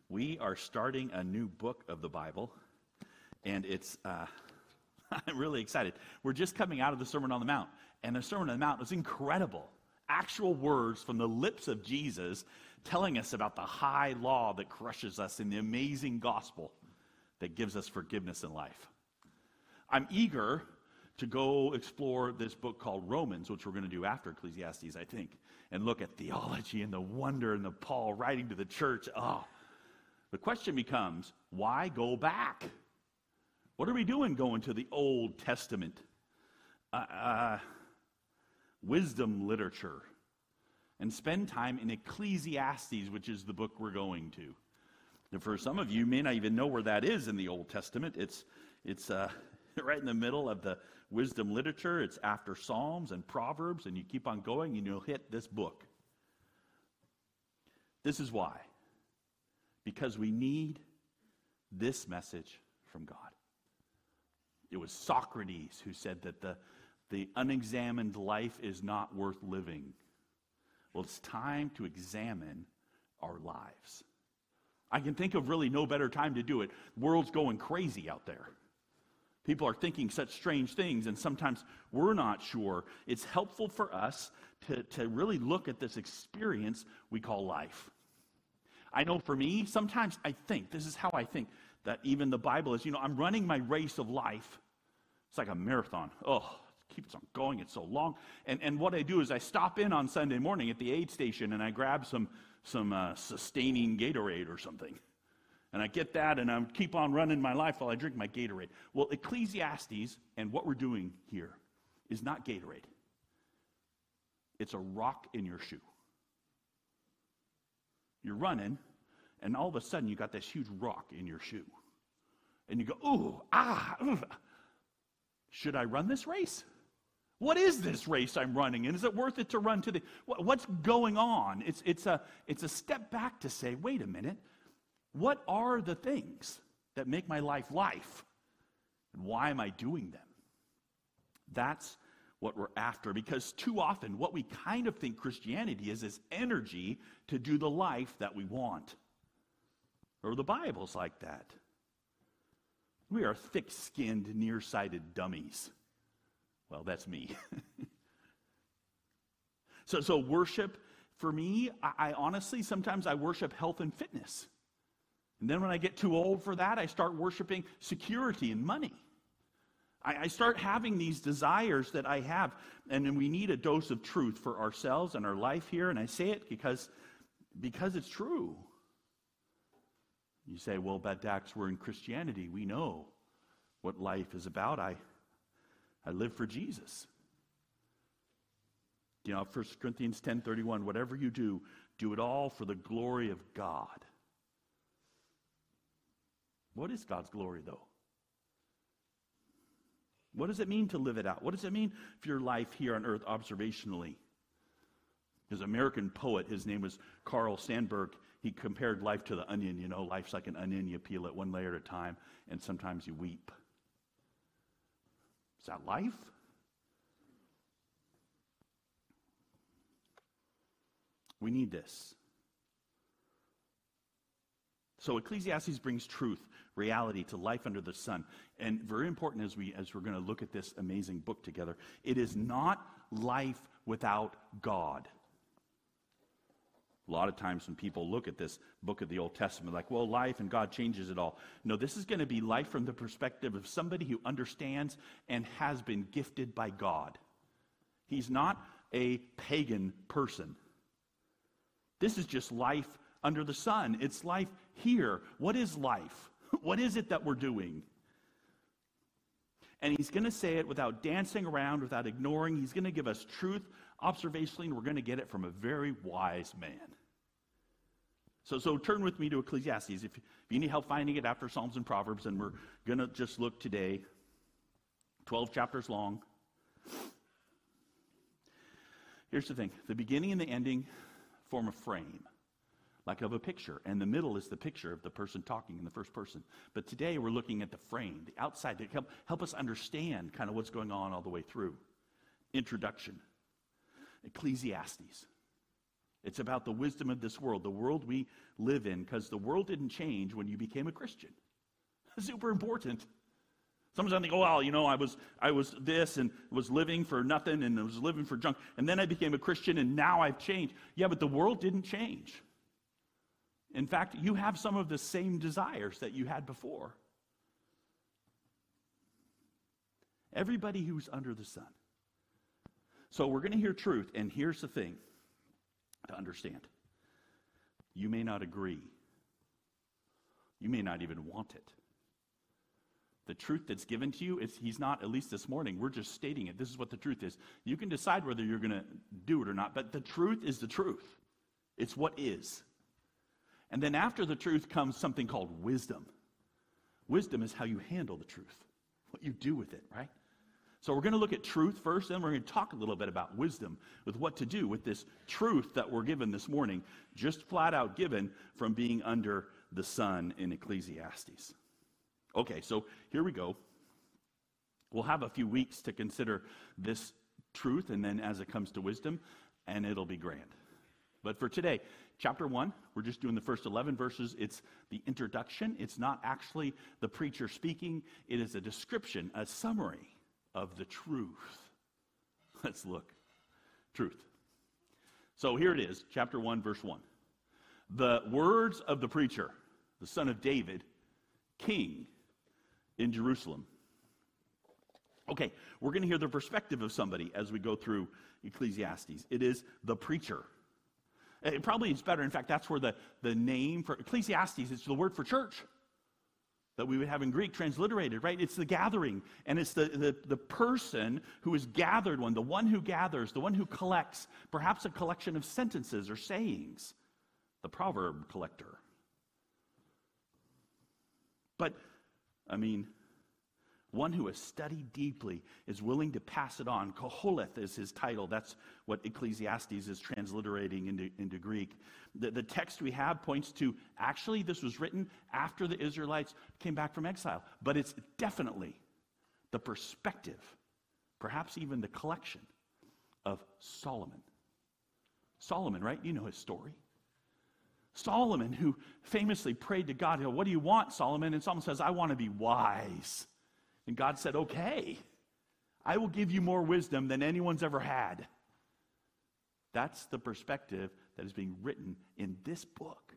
We are starting a new book of the Bible, and it's, I'm really excited. We're just coming out of the Sermon on the Mount, and the Sermon on the Mount was incredible. Actual words from the lips of Jesus telling us about the high law that crushes us and the amazing gospel that gives us forgiveness in life. I'm eager to go explore this book called Romans, which we're going to do after Ecclesiastes, I think, and look at theology and the wonder and the Paul writing to the church. Oh, the question becomes, why go back? What are we doing going to the Old Testament? Wisdom literature, and spend time in Ecclesiastes, which is the book we're going to. And for some of you, may not even know where that is in the Old Testament. It's right in the middle of the wisdom literature. It's after Psalms and Proverbs, and you keep on going, and you'll hit this book. This is why. Because we need this message from God. It was Socrates who said that the unexamined life is not worth living. Well, it's time to examine our lives. I can think of really no better time to do it. The world's going crazy out there. People are thinking such strange things, and sometimes we're not sure. It's helpful for us to really look at this experience we call life. I know for me, sometimes I think, this is how I think, that even the Bible is, I'm running my race of life. It's like a marathon. Oh, it keeps on going. It's so long. And what I do is I stop in on Sunday morning at the aid station and I grab some sustaining Gatorade or something. And I get that and I keep on running my life while I drink my Gatorade. Well, Ecclesiastes and what we're doing here is not Gatorade. It's a rock in your shoe. You're running, and all of a sudden you got this huge rock in your shoe. And you go, ooh, should I run this race? What is this race I'm running? And is it worth it to run to the, what's going on? It's a step back to say, wait a minute, what are the things that make my life life? And why am I doing them? That's what we're after, because too often what we kind of think Christianity is energy to do the life that we want. Or the Bible's like that. We are thick-skinned, nearsighted dummies. Well, that's me. So worship, for me, I honestly, sometimes I worship health and fitness. And then when I get too old for that, I start worshiping security and money. I start having these desires that I have, and then we need a dose of truth for ourselves and our life here, and I say it because it's true. You say, well, but Dax, we're in Christianity. We know what life is about. I live for Jesus. 1 Corinthians 10:31, whatever you do, do it all for the glory of God. What is God's glory, though? What does it mean to live it out? What does it mean for your life here on earth observationally? There's an American poet, his name was Carl Sandburg. He compared life to the onion. Life's like an onion. You peel it one layer at a time, and sometimes you weep. Is that life? We need this. So Ecclesiastes brings truth, reality to life under the sun. And very important as we're going to look at this amazing book together, it is not life without God. A lot of times when people look at this book of the Old Testament, like, well, life and God changes it all. No, this is going to be life from the perspective of somebody who understands and has been gifted by God. He's not a pagan person. This is just life under the sun. It's life here. What is life? What is it that we're doing? And he's going to say it without dancing around, without ignoring. He's going to give us truth observationally, and we're going to get it from a very wise man. So turn with me to Ecclesiastes. If you need help finding it after Psalms and Proverbs, and we're going to just look today, 12 chapters long. Here's the thing. The beginning and the ending form a frame, like of a picture, and the middle is the picture of the person talking in the first person. But today we're looking at the frame, the outside, to help us understand kind of what's going on all the way through. Introduction. Ecclesiastes. It's about the wisdom of this world, the world we live in, because the world didn't change when you became a Christian. Super important. Sometimes I think, oh, well, I was this and was living for nothing and I was living for junk. And then I became a Christian and now I've changed. Yeah, but the world didn't change. In fact, you have some of the same desires that you had before. Everybody who's under the sun. So we're going to hear truth, and here's the thing to understand. You may not agree. You may not even want it. The truth that's given to you, he's not, at least this morning, we're just stating it. This is what the truth is. You can decide whether you're going to do it or not, but the truth is the truth. It's what is. And then after the truth comes something called wisdom. Wisdom is how you handle the truth, what you do with it, right? So we're going to look at truth first, then we're going to talk a little bit about wisdom, with what to do with this truth that we're given this morning, just flat out given from being under the sun in Ecclesiastes. Okay, so here we go. We'll have a few weeks to consider this truth, and then as it comes to wisdom, and it'll be grand. But for today, chapter 1, we're just doing the first 11 verses. It's the introduction. It's not actually the preacher speaking. It is a description, a summary of the truth. Let's look. Truth. So here it is, chapter 1, verse 1. The words of the preacher, the son of David, king in Jerusalem. Okay, we're going to hear the perspective of somebody as we go through Ecclesiastes. It is the preacher. It probably is better. In fact, that's where the name for Ecclesiastes is the word for church that we would have in Greek transliterated, right? It's the gathering, and it's the person who is gathered one, the one who gathers, the one who collects, perhaps a collection of sentences or sayings, the proverb collector. But, one who has studied deeply is willing to pass it on. Koholeth is his title. That's what Ecclesiastes is transliterating into Greek. The text we have points to, actually, this was written after the Israelites came back from exile. But it's definitely the perspective, perhaps even the collection, of Solomon. Solomon, right? You know his story. Solomon, who famously prayed to God, what do you want, Solomon? And Solomon says, I want to be wise. And God said, okay, I will give you more wisdom than anyone's ever had. That's the perspective that is being written in this book.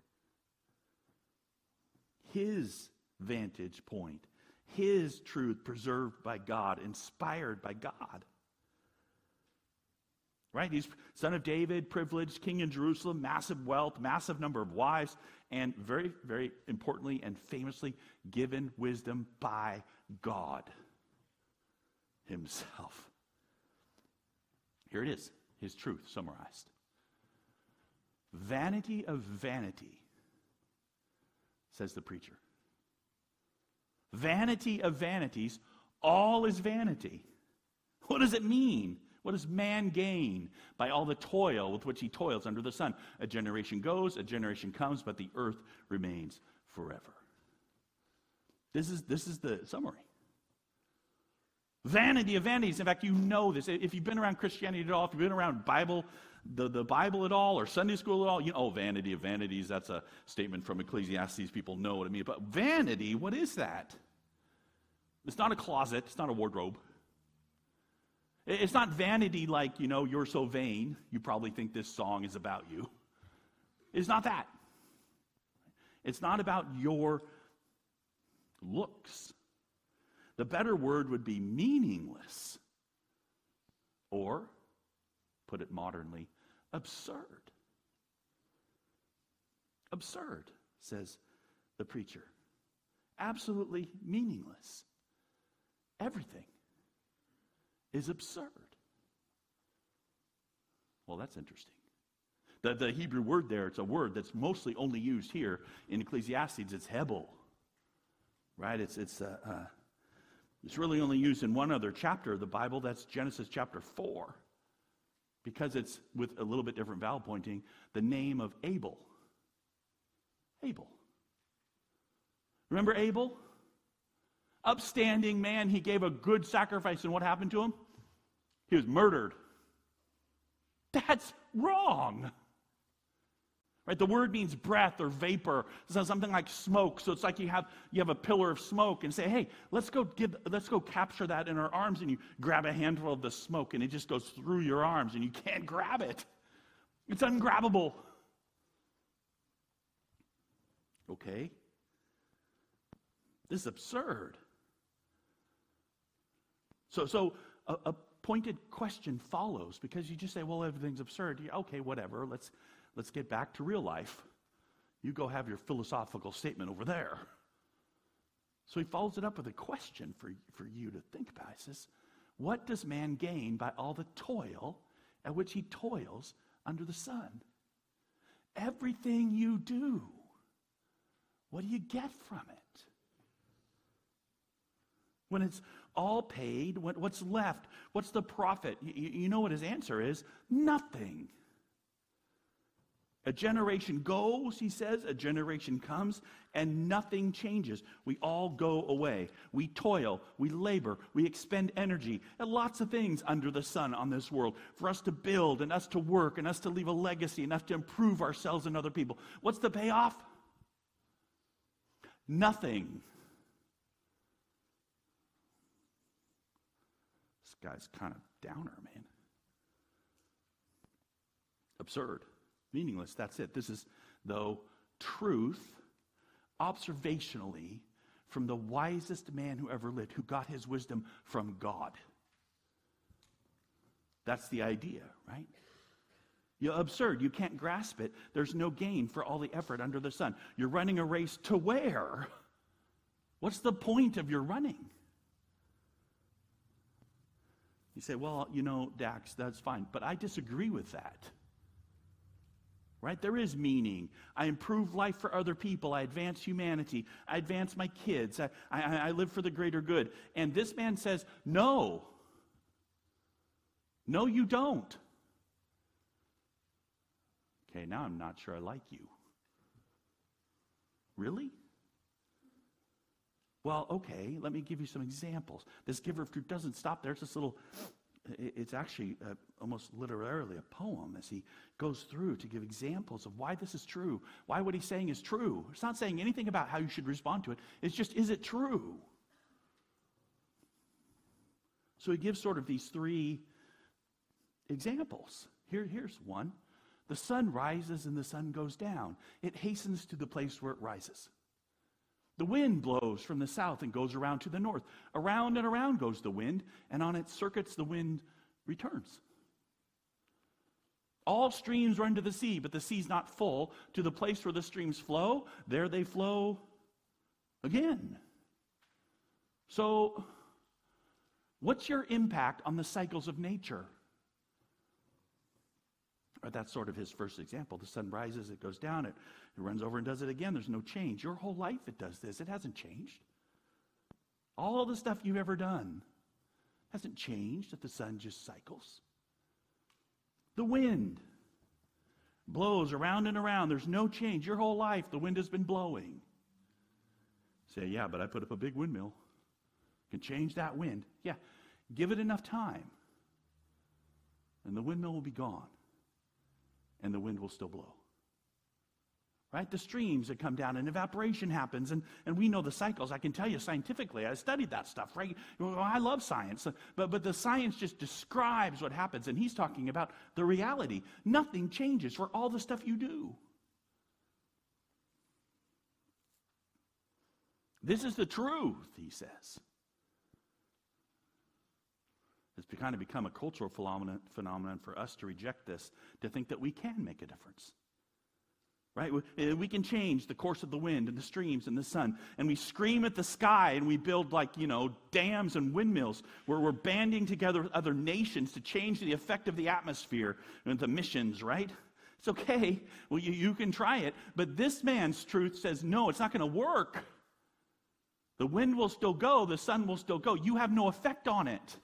His vantage point, his truth preserved by God, inspired by God. Right? He's son of David, privileged, king in Jerusalem, massive wealth, massive number of wives, and very, very importantly and famously given wisdom by God himself. Here it is, his truth summarized. Vanity of vanity, says the preacher. Vanity of vanities, all is vanity. What does it mean? What does man gain by all the toil with which he toils under the sun? A generation goes, a generation comes, but the earth remains forever. This is the summary. Vanity of vanities. In fact, you know this. If you've been around Christianity at all, if you've been around Bible, the Bible at all, or Sunday school at all, vanity of vanities, that's a statement from Ecclesiastes. People know what I mean. But vanity, what is that? It's not a closet. It's not a wardrobe. It's not vanity like, you're so vain, you probably think this song is about you. It's not that. It's not about your looks. The better word would be meaningless. Or, put it modernly, absurd. Absurd, says the preacher. Absolutely meaningless. Everything is absurd. Well, that's interesting. The Hebrew word there, it's a word that's mostly only used here in Ecclesiastes. It's hebel, right? It's really only used in one other chapter of the Bible. That's Genesis chapter 4, because it's with a little bit different vowel pointing. The name of Abel. Abel. Remember Abel? Upstanding man, he gave a good sacrifice, and what happened to him? He was murdered. That's wrong. Right? The word means breath or vapor. So something like smoke. So it's like you have a pillar of smoke and say, hey, let's go capture that in our arms, and you grab a handful of the smoke and it just goes through your arms and you can't grab it. It's ungrabbable. Okay? This is absurd. So a pointed question follows, because you just say, well, everything's absurd. Okay, whatever. Let's get back to real life. You go have your philosophical statement over there. So he follows it up with a question for you to think about. He says, what does man gain by all the toil at which he toils under the sun? Everything you do, what do you get from it? When it's all paid, what's left? What's the profit? You know what his answer is? Nothing. A generation goes, he says, a generation comes, and nothing changes. We all go away. We toil, we labor, we expend energy, and lots of things under the sun on this world for us to build, and us to work, and us to leave a legacy, and us to improve ourselves and other people. What's the payoff? Nothing. This guy's kind of downer, man. Absurd. Meaningless, that's it. This is, though, truth, observationally, from the wisest man who ever lived, who got his wisdom from God. That's the idea, right? You're absurd. You can't grasp it. There's no gain for all the effort under the sun. You're running a race to where? What's the point of your running? You say, well, Dax, that's fine, but I disagree with that. Right? There is meaning. I improve life for other people. I advance humanity. I advance my kids. I live for the greater good. And this man says, no. No, you don't. Okay, now I'm not sure I like you. Really? Well, okay, let me give you some examples. This giver of fruit doesn't stop there. It's this little... It's actually almost literally a poem as he goes through to give examples of why this is true, why what he's saying is true. It's not saying anything about how you should respond to it. It's just, is it true? So he gives sort of these three examples. Here's one. The sun rises and the sun goes down. It hastens to the place where it rises. The wind blows from the south and goes around to the north. Around and around goes the wind, and on its circuits the wind returns. All streams run to the sea, but the sea's not full. To the place where the streams flow, there they flow again. So, what's your impact on the cycles of nature? Or that's sort of his first example. The sun rises, it goes down, it runs over and does it again. There's no change. Your whole life it does this. It hasn't changed. All the stuff you've ever done hasn't changed, that the sun just cycles. The wind blows around and around. There's no change. Your whole life, the wind has been blowing. Say, yeah, but I put up a big windmill. Can change that wind. Yeah, give it enough time, and the windmill will be gone. And the wind will still blow. Right? The streams that come down and evaporation happens, and we know the cycles. I can tell you scientifically, I studied that stuff, right? I love science, but the science just describes what happens, and he's talking about the reality. Nothing changes for all the stuff you do. This is the truth, he says. It's kind of become a cultural phenomenon for us to reject this, to think that we can make a difference. Right? We can change the course of the wind and the streams and the sun, and we scream at the sky and we build dams and windmills where we're banding together with other nations to change the effect of the atmosphere and the missions, right? It's okay. Well, you can try it, but this man's truth says, no, it's not going to work. The wind will still go, the sun will still go. You have no effect on it.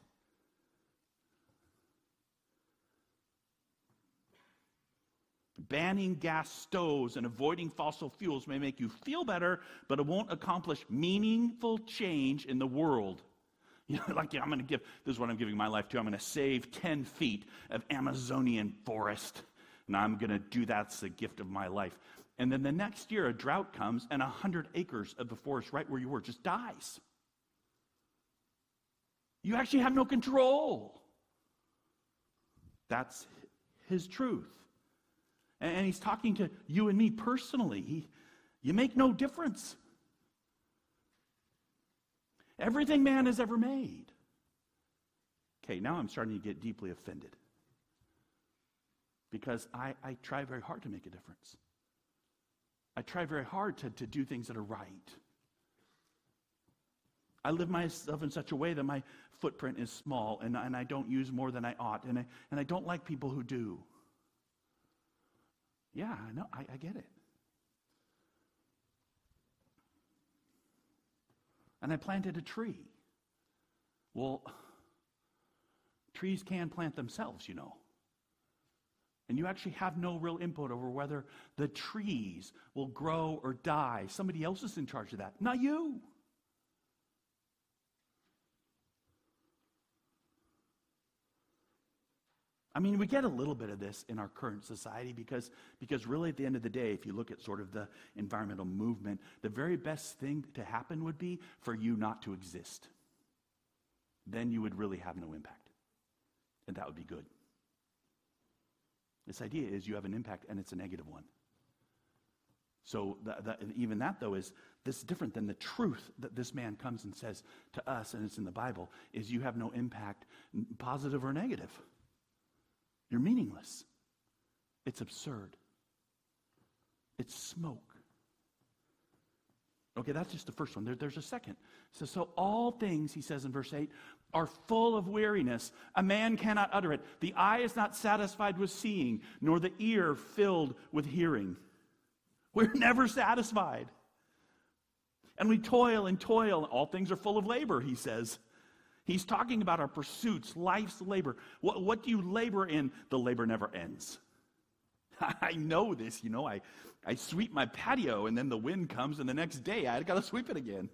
Banning gas stoves and avoiding fossil fuels may make you feel better, but it won't accomplish meaningful change in the world. I'm going to give, this is what I'm giving my life to. I'm going to save 10 feet of Amazonian forest. and I'm going to do that's the gift of my life. And then the next year, a drought comes, and 100 acres of the forest right where you were just dies. You actually have no control. That's his truth. And he's talking to you and me personally. You make no difference. Everything man has ever made. Okay, now I'm starting to get deeply offended. Because I try very hard to make a difference. I try very hard to do things that are right. I live myself in such a way that my footprint is small, and I don't use more than I ought, and I don't like people who do. Yeah, I know, I get it. And I planted a tree. Well, trees can plant themselves, you know. And you actually have no real input over whether the trees will grow or die. Somebody else is in charge of that, not you. I mean, we get a little bit of this in our current society because really at the end of the day, if you look at sort of the environmental movement, the very best thing to happen would be for you not to exist. Then you would really have no impact. And that would be good. This idea is you have an impact and it's a negative one. So even that, though, is this different than the truth that this man comes and says to us, and it's in the Bible, is you have no impact, positive or negative. You're meaningless. It's absurd. It's smoke. Okay, that's just the first one. There's a second. So all things, he says in verse 8, are full of weariness. A man cannot utter it. The eye is not satisfied with seeing, nor the ear filled with hearing. We're never satisfied. And we toil and toil. All things are full of labor, he says. He's talking about our pursuits, life's labor. What do you labor in? The labor never ends. I know this, you know. I sweep my patio, and then the wind comes, and the next day I got to sweep it again.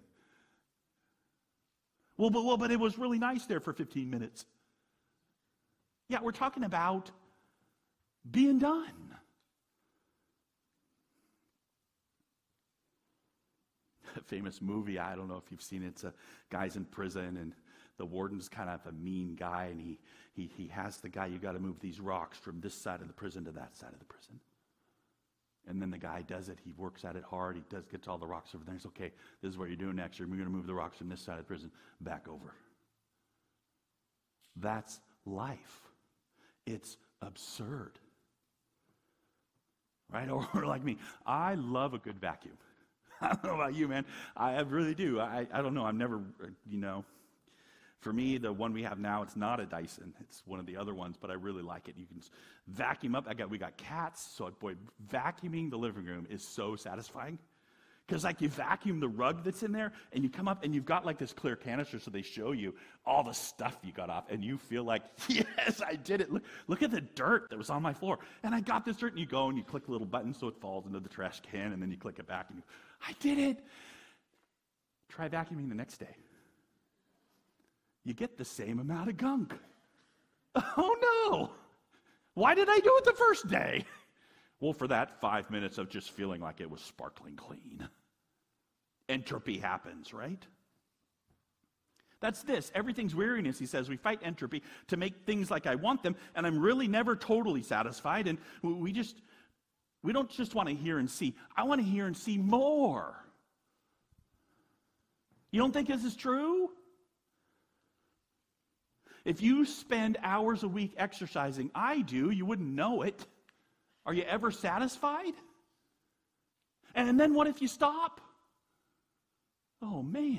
But it was really nice there for 15 minutes. Yeah, we're talking about being done. A famous movie, I don't know if you've seen it. It's a guy's in prison, and the warden's kind of a mean guy, and he has the guy, you got to move these rocks from this side of the prison to that side of the prison. And then the guy does it. He works at it hard. He gets all the rocks over there. He's okay, this is what you're doing next. You're going to move the rocks from this side of the prison back over. That's life. It's absurd. Right? Or like me, I love a good vacuum. I don't know about you, man. I really do. I don't know. I've never, for me, the one we have now, it's not a Dyson. It's one of the other ones, but I really like it. You can vacuum up. We got cats, so boy, vacuuming the living room is so satisfying. Because you vacuum the rug that's in there, and you come up, and you've got this clear canister, so they show you all the stuff you got off, and you feel like, yes, I did it. Look at the dirt that was on my floor. And I got this dirt, and you go, and you click the little button so it falls into the trash can, and then you click it back, and I did it. Try vacuuming the next day. You get the same amount of gunk. Oh, no. Why did I do it the first day? Well, for that 5 minutes of just feeling like it was sparkling clean. Entropy happens, right? That's this. Everything's weariness, he says. We fight entropy to make things like I want them, and I'm really never totally satisfied, and we don't just want to hear and see. I want to hear and see more. You don't think this is true? If you spend hours a week exercising, I do, you wouldn't know it. Are you ever satisfied? And then what if you stop? Oh, man.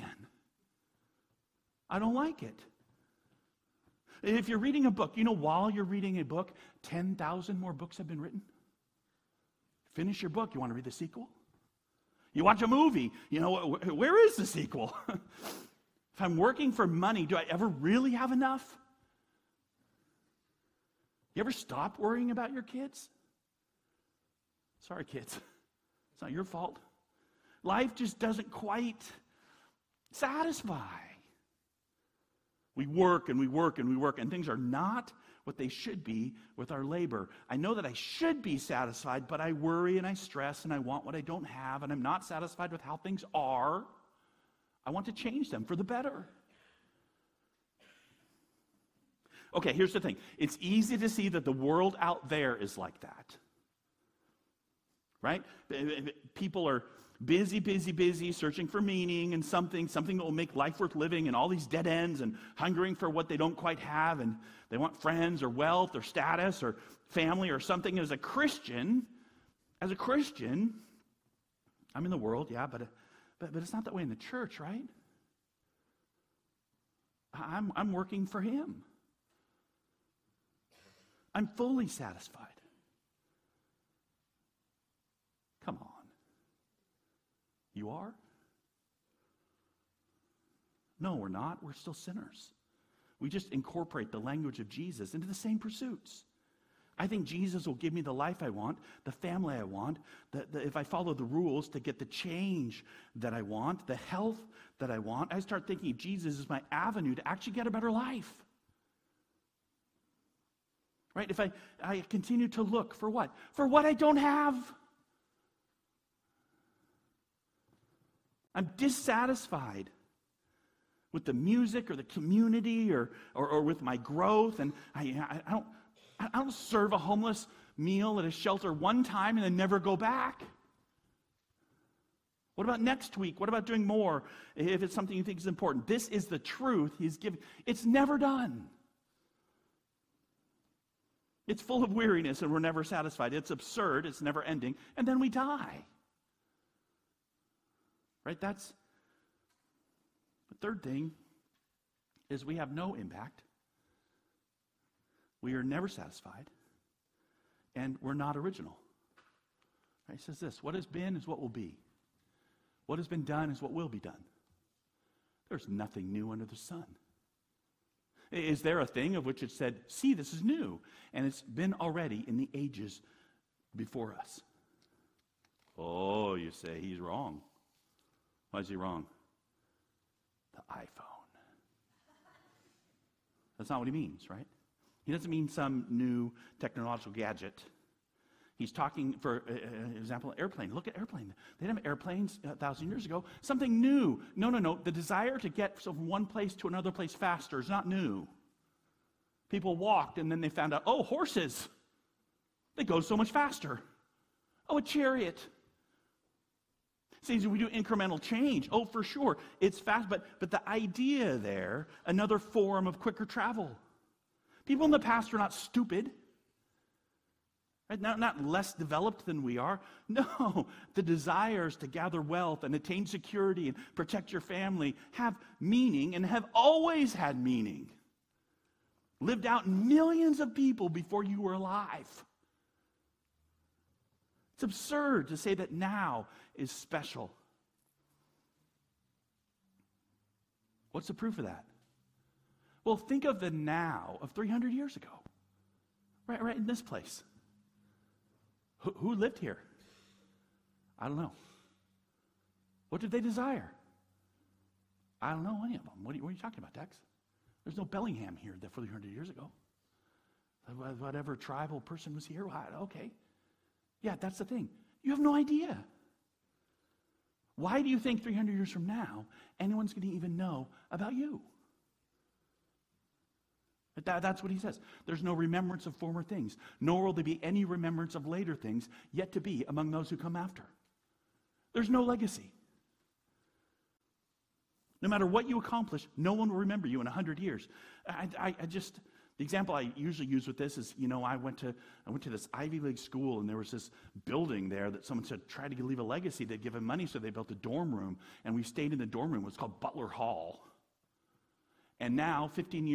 I don't like it. If you're reading a book, while you're reading a book, 10,000 more books have been written. Finish your book. You want to read the sequel? You watch a movie. Where is the sequel? If I'm working for money, do I ever really have enough? You ever stop worrying about your kids? Sorry, kids. It's not your fault. Life just doesn't quite satisfy. We work and we work and we work, and things are not what they should be with our labor. I know that I should be satisfied, but I worry and I stress and I want what I don't have, and I'm not satisfied with how things are. I want to change them for the better. Okay, here's the thing. It's easy to see that the world out there is like that. Right? People are busy, searching for meaning and something that will make life worth living, and all these dead ends, and hungering for what they don't quite have, and they want friends or wealth or status or family or something. As a Christian, I'm in the world, yeah, but it's not that way in the church, right? I'm working for Him. I'm fully satisfied. Come on. You are? No, we're not. We're still sinners. We just incorporate the language of Jesus into the same pursuits. I think Jesus will give me the life I want, the family I want, if I follow the rules to get the change that I want, the health that I want. I start thinking of Jesus as my avenue to actually get a better life. Right? If I continue to look for what? For what I don't have. I'm dissatisfied with the music or the community or with my growth, and I don't serve a homeless meal at a shelter one time and then never go back. What about next week? What about doing more if it's something you think is important? This is the truth He's given. It's never done. It's full of weariness and we're never satisfied. It's absurd. It's never ending. And then we die. Right? That's the third thing is we have no impact. We are never satisfied. And we're not original. Right? He says this, what has been is what will be. What has been done is what will be done. There's nothing new under the sun. Is there a thing of which it said, see, this is new, and it's been already in the ages before us? Oh, you say, he's wrong. Why is he wrong? The iPhone. That's not what he means, right? He doesn't mean some new technological gadget. He's talking, for example, an airplane. Look at airplane. They didn't have airplanes 1,000 years ago. Something new. No. The desire to get from one place to another place faster is not new. People walked and then they found out, oh, horses. They go so much faster. Oh, a chariot. See, we do incremental change. Oh, for sure. It's fast, but the idea there, another form of quicker travel. People in the past are not stupid. Right? Not less developed than we are. No, the desires to gather wealth and attain security and protect your family have meaning and have always had meaning. Lived out in millions of people before you were alive. It's absurd to say that now is special. What's the proof of that? Well, think of the now of 300 years ago. Right in this place. Who lived here? I don't know. What did they desire? I don't know any of them. What are you talking about, Dex? There's no Bellingham here 300 years ago. Whatever tribal person was here, okay. Yeah, that's the thing. You have no idea. Why do you think 300 years from now, anyone's going to even know about you? That's what he says. There's no remembrance of former things, nor will there be any remembrance of later things yet to be among those who come after. There's no legacy. No matter what you accomplish, no one will remember you in 100 years. The example I usually use with this is, I went to this Ivy League school, and there was this building there that someone said, try to leave a legacy. They'd give him money, so they built a dorm room, and we stayed in the dorm room. It was called Butler Hall. And now,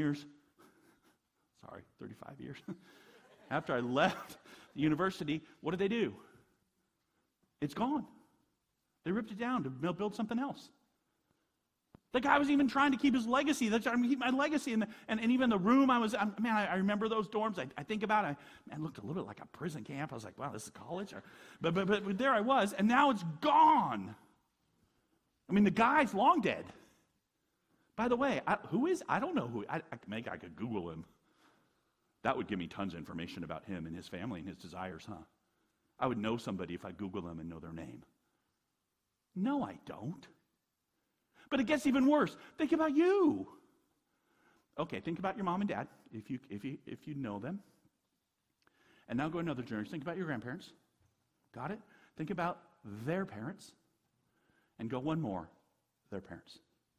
35 years, after I left the university, what did they do? It's gone. They ripped it down to build something else. The guy was even trying to keep his legacy. They're trying to keep my legacy. And even the room I remember those dorms. I think about it. It looked a little bit like a prison camp. I was like, wow, this is college? But there I was, and now it's gone. The guy's long dead. By the way, who is? I don't know who. Maybe I could Google him. That would give me tons of information about him and his family and his desires, huh? I would know somebody if I Google them and know their name. No, I don't. But it gets even worse. Think about you. Okay, think about your mom and dad, if you know them. And now go another generation. Think about your grandparents. Got it? Think about their parents. And go one more, their parents.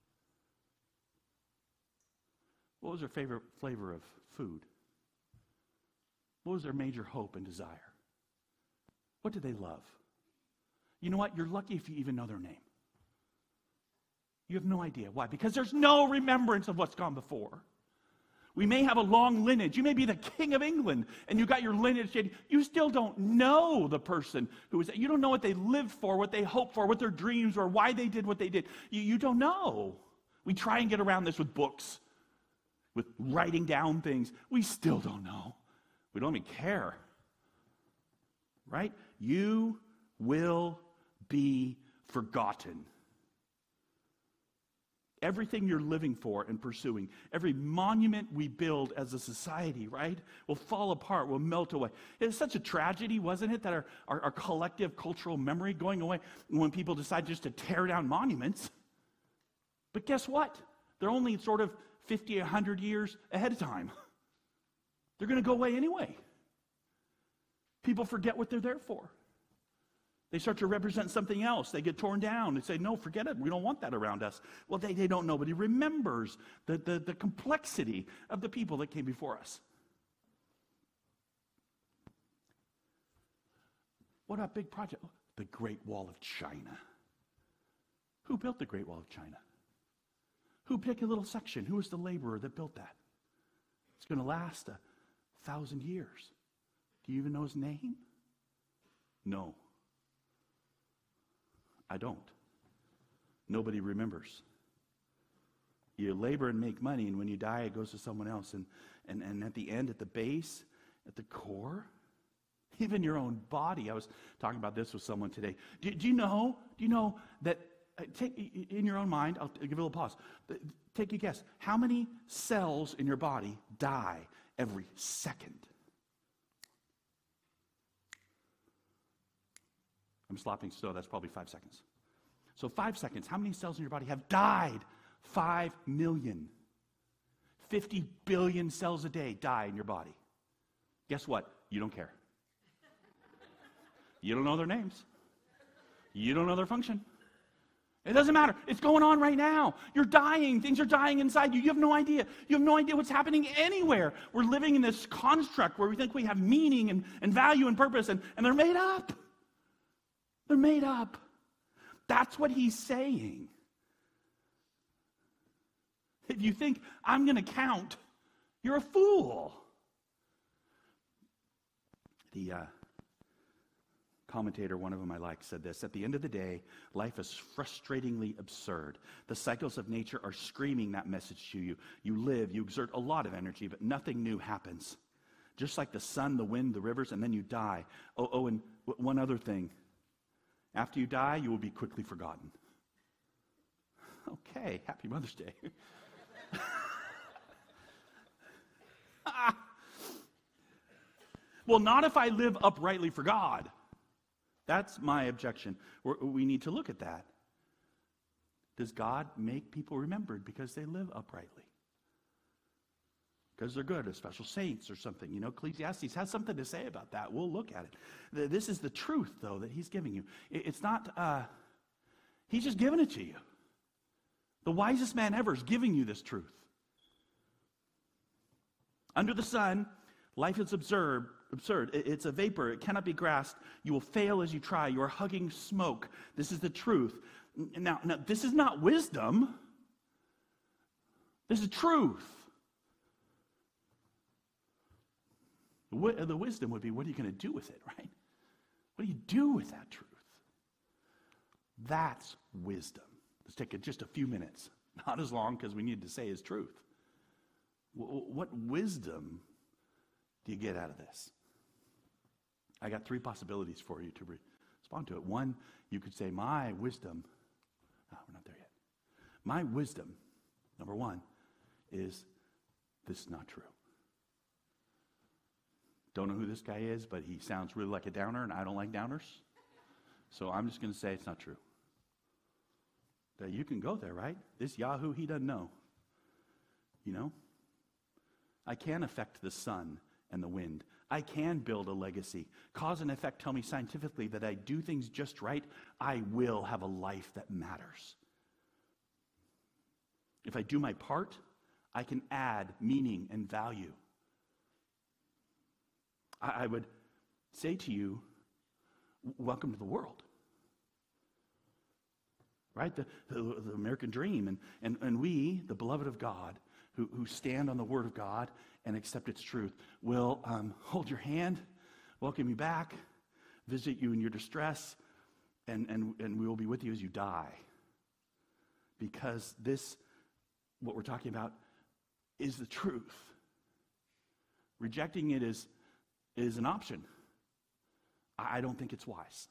What was their favorite flavor of food? What was their major hope and desire? What did they love? You know what? You're lucky if you even know their name. You have no idea. Why? Because there's no remembrance of what's gone before. We may have a long lineage. You may be the king of England, and you got your lineage. You still don't know the person who was. You don't know what they lived for, what they hoped for, what their dreams were, why they did what they did. You don't know. We try and get around this with books, with writing down things. We still don't know. We don't even care. Right? You will be forgotten. Everything you're living for and pursuing, every monument we build as a society, right, will fall apart, will melt away. It's such a tragedy, wasn't it, that our collective cultural memory going away when people decide just to tear down monuments. But guess what? They're only sort of 50, 100 years ahead of time. They're going to go away anyway. People forget what they're there for. They start to represent something else. They get torn down. They say, no, forget it. We don't want that around us. Well, they don't. Nobody remembers the complexity of the people that came before us. What a big project. The Great Wall of China. Who built the Great Wall of China? Who picked a little section? Who was the laborer that built that? It's going to last 1,000 years. Do you even know his name? No. I don't. Nobody remembers. You labor and make money, and when you die, it goes to someone else. And at the end, at the base, at the core, even your own body. I was talking about this with someone today. Do you know that, take in your own mind, I'll give it a little pause. Take a guess. How many cells in your body die every second? I'm slopping snow, that's probably 5 seconds. So 5 seconds, how many cells in your body have died? 5 million. 50 billion cells a day die in your body. Guess what? You don't care. You don't know their names. You don't know their function. It doesn't matter. It's going on right now. You're dying. Things are dying inside you. You have no idea. You have no idea what's happening anywhere. We're living in this construct where we think we have meaning and value and purpose, and they're made up. They're made up. That's what he's saying. If you think, I'm going to count, you're a fool. The commentator, one of them I like, said this: at the end of the day, life is frustratingly absurd. The cycles of nature are screaming that message to you. You live, you exert a lot of energy, but nothing new happens. Just like the sun, the wind, the rivers, and then you die. Oh, and one other thing. After you die, you will be quickly forgotten. Okay, happy Mother's Day. Well, not if I live uprightly for God. That's my objection. We need to look at that. Does God make people remembered because they live uprightly? Because they're good, or special saints or something. You know, Ecclesiastes has something to say about that. We'll look at it. This is the truth, though, that he's giving you. It's not, he's just giving it to you. The wisest man ever is giving you this truth. Under the sun, life is absurd. It's a vapor. It cannot be grasped. You will fail as you try. You are hugging smoke. This is the truth. Now, this is not wisdom. This is truth. The wisdom would be, what are you going to do with it, right? What do you do with that truth? That's wisdom. Let's take just a few minutes. Not as long, because we need to say his truth. What wisdom do you get out of this? I got 3 possibilities for you to respond to it. One, you could say, my wisdom, we're not there yet. My wisdom, number 1, is this is not true. Don't know who this guy is, but he sounds really like a downer, and I don't like downers. So I'm just going to say it's not true. That you can go there, right? This Yahoo, he doesn't know. You know? I can affect the sun and the wind. I can build a legacy. Cause and effect tell me scientifically that I do things just right, I will have a life that matters. If I do my part, I can add meaning and value. I would say to you, welcome to the world. Right? The American dream. And we, the beloved of God, who stand on the Word of God and accept its truth, will hold your hand, welcome you back, visit you in your distress, and we will be with you as you die. Because this, what we're talking about, is the truth. Rejecting it is an option. I don't think it's wise.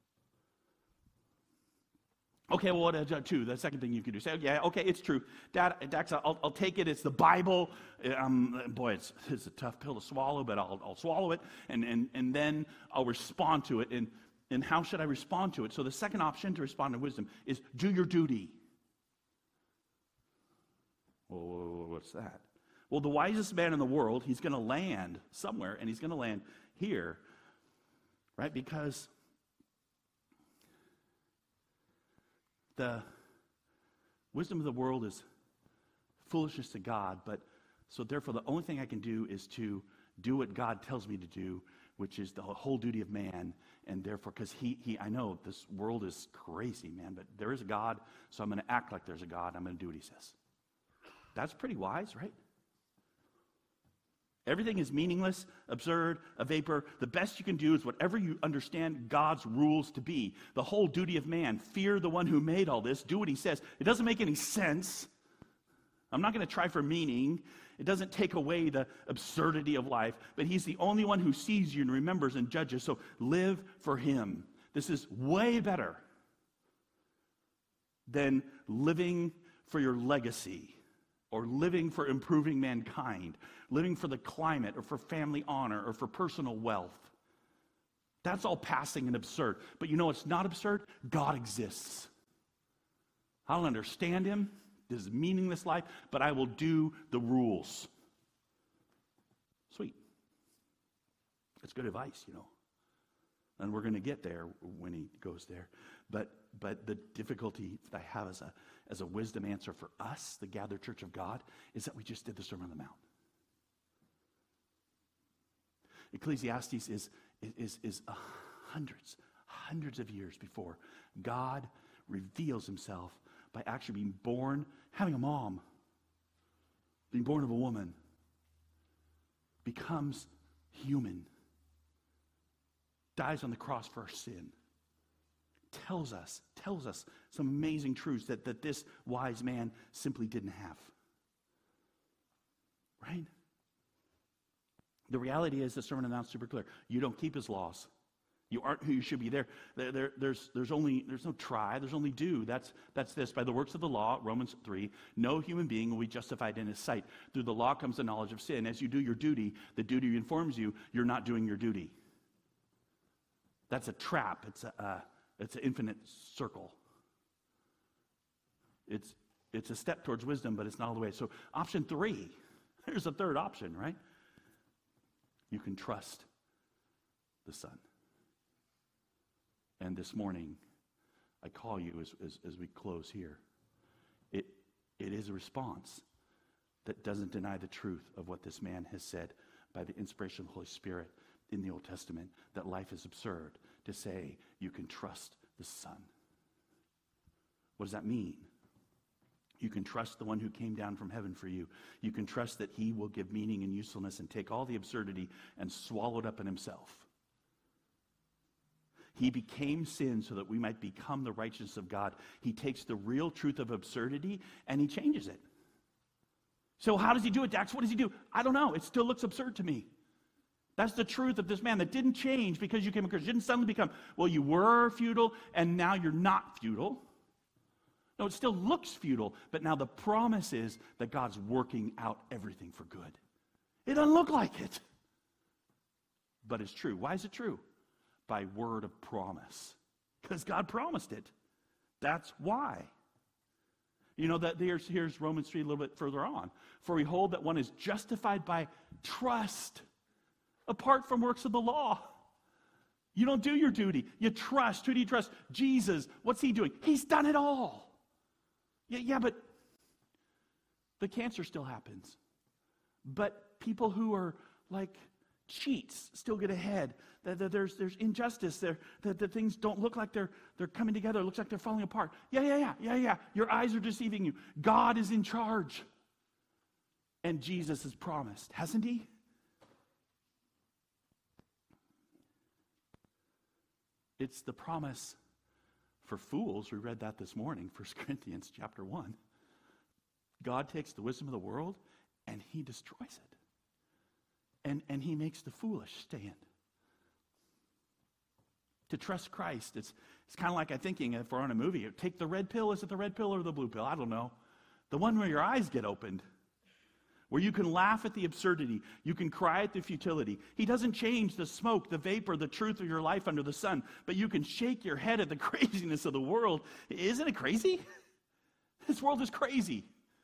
Okay, well, what two? The second thing you can do, say, yeah, okay, it's true. Dax, I'll take it. It's the Bible. Boy, it's a tough pill to swallow, but I'll swallow it, and then I'll respond to it. And how should I respond to it? So the second option to respond to wisdom is do your duty. Well, what's that? Well, the wisest man in the world, he's going to land somewhere, and he's going to land here, right? Because the wisdom of the world is foolishness to God, but so therefore the only thing I can do is to do what God tells me to do, which is the whole duty of man, and therefore, because I know this world is crazy, man, but there is a God, so I'm going to act like there's a God, I'm going to do what he says. That's pretty wise, right? Everything is meaningless, absurd, a vapor. The best you can do is whatever you understand God's rules to be. The whole duty of man, fear the one who made all this, do what he says. It doesn't make any sense. I'm not going to try for meaning. It doesn't take away the absurdity of life, but he's the only one who sees you and remembers and judges, so live for him. This is way better than living for your legacy, or living for improving mankind, living for the climate, or for family honor, or for personal wealth. That's all passing and absurd. But you know what's not absurd? God exists. I don't understand him, this is meaningless life, but I will do the rules. Sweet. That's good advice, you know. And we're going to get there when he goes there. But the difficulty that I have as a wisdom answer for us, the gathered church of God, is that we just did the Sermon on the Mount. Ecclesiastes is hundreds of years before God reveals himself by actually being born, having a mom, being born of a woman, becomes human, dies on the cross for our sin, tells us some amazing truths that this wise man simply didn't have. Right? The reality is the Sermon on the Mount is super clear. You don't keep his laws. You aren't who you should be. There's no try, there's only do. That's this. By the works of the law, Romans 3, no human being will be justified in his sight. Through the law comes the knowledge of sin. As you do your duty, the duty informs you you're not doing your duty. That's a trap. It's an infinite circle. It's a step towards wisdom, but it's not all the way. So option 3, there's a third option, right? You can trust the Son. And this morning, I call you as we close here. It is a response that doesn't deny the truth of what this man has said by the inspiration of the Holy Spirit in the Old Testament, that life is absurd, to say you can trust the Son. What does that mean? You can trust the one who came down from heaven for you. You can trust that he will give meaning and usefulness and take all the absurdity and swallow it up in himself. He became sin so that we might become the righteousness of God. He takes the real truth of absurdity and he changes it. So how does he do it, Dax? What does he do? I don't know. It still looks absurd to me. That's the truth of this man that didn't change because you came a Christian. Didn't suddenly become, well, you were futile and now you're not futile. No, it still looks futile, but now the promise is that God's working out everything for good. It doesn't look like it. but it's true. Why is it true? By word of promise. Because God promised it. That's why. You know, that here's Romans 3 a little bit further on. For we hold that one is justified by trust, apart from works of the law. You don't do your duty. You trust. Who do you trust? Jesus. What's he doing? He's done it all. Yeah, but the cancer still happens. But people who are like cheats still get ahead. There's injustice. The things don't look like they're coming together. It looks like they're falling apart. Yeah. Your eyes are deceiving you. God is in charge. And Jesus has promised, hasn't he? It's the promise for fools. We read that this morning, 1 Corinthians chapter 1. God takes the wisdom of the world and he destroys it. And he makes the foolish stand. To trust Christ, it's kind of like I'm thinking if we're on a movie, take the red pill. Is it the red pill or the blue pill? I don't know. The one where your eyes get opened. Where you can laugh at the absurdity. You can cry at the futility. He doesn't change the smoke, the vapor, the truth of your life under the sun. But you can shake your head at the craziness of the world. Isn't it crazy? This world is crazy.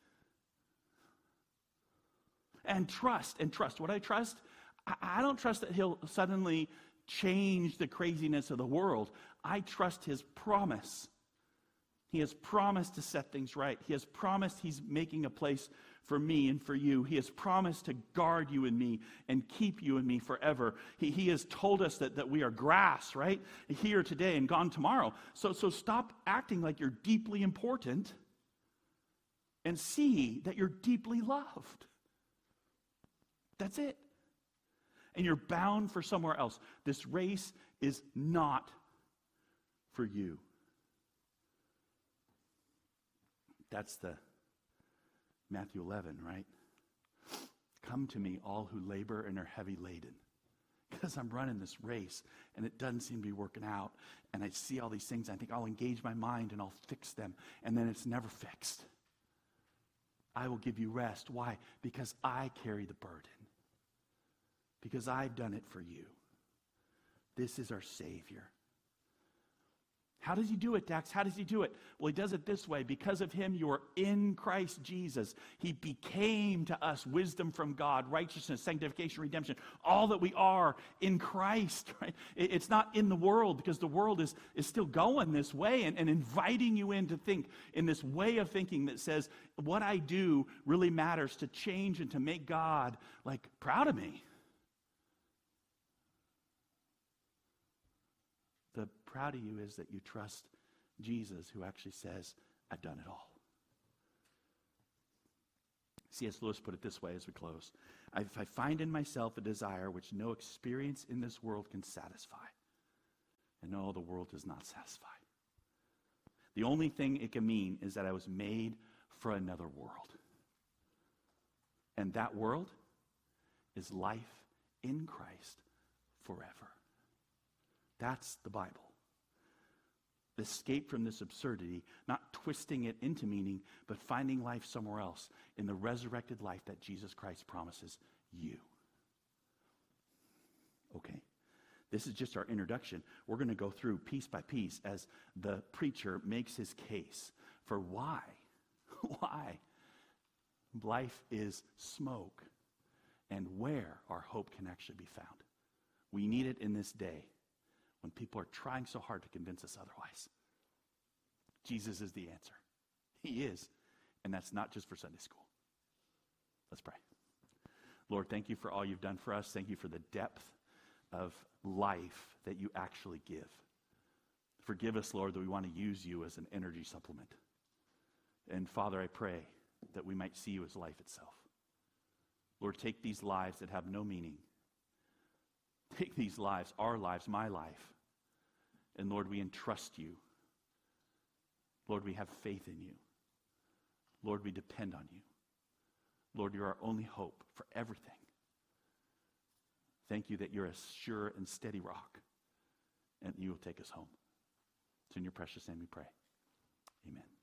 And trust. What I trust? I don't trust that he'll suddenly change the craziness of the world. I trust his promise. He has promised to set things right. He has promised he's making a place for me and for you. He has promised to guard you and me and keep you and me forever. He has told us that we are grass, right? Here today and gone tomorrow. So stop acting like you're deeply important and see that you're deeply loved. That's it. And you're bound for somewhere else. This race is not for you. That's the Matthew 11, right? Come to me, all who labor and are heavy laden. Because I'm running this race and it doesn't seem to be working out. And I see all these things. I think I'll engage my mind and I'll fix them. And then it's never fixed. I will give you rest. Why? Because I carry the burden. Because I've done it for you. This is our Savior. How does he do it, Dax? How does he do it? Well, he does it this way. Because of him, you are in Christ Jesus. He became to us wisdom from God, righteousness, sanctification, redemption, all that we are in Christ. Right? It's not in the world, because the world is still going this way and inviting you in to think in this way of thinking that says, what I do really matters to change and to make God like proud of me. The proud of you is that you trust Jesus, who actually says, I've done it all. C.S. Lewis put it this way as we close. If I find in myself a desire which no experience in this world can satisfy, and no, the world does not satisfy. The only thing it can mean is that I was made for another world. And that world is life in Christ forever. That's the Bible. The escape from this absurdity, not twisting it into meaning, but finding life somewhere else in the resurrected life that Jesus Christ promises you. Okay, this is just our introduction. We're going to go through piece by piece as the preacher makes his case for why life is smoke and where our hope can actually be found. We need it in this day, when people are trying so hard to convince us otherwise. Jesus is the answer. He is. And that's not just for Sunday school. Let's pray. Lord, thank you for all you've done for us. Thank you for the depth of life that you actually give. Forgive us, Lord, that we want to use you as an energy supplement. And Father, I pray that we might see you as life itself. Lord, take these lives that have no meaning. Take these lives, our lives, my life. And Lord, we entrust you. Lord, we have faith in you. Lord, we depend on you. Lord, you're our only hope for everything. Thank you that you're a sure and steady rock, and you will take us home. It's in your precious name we pray. Amen.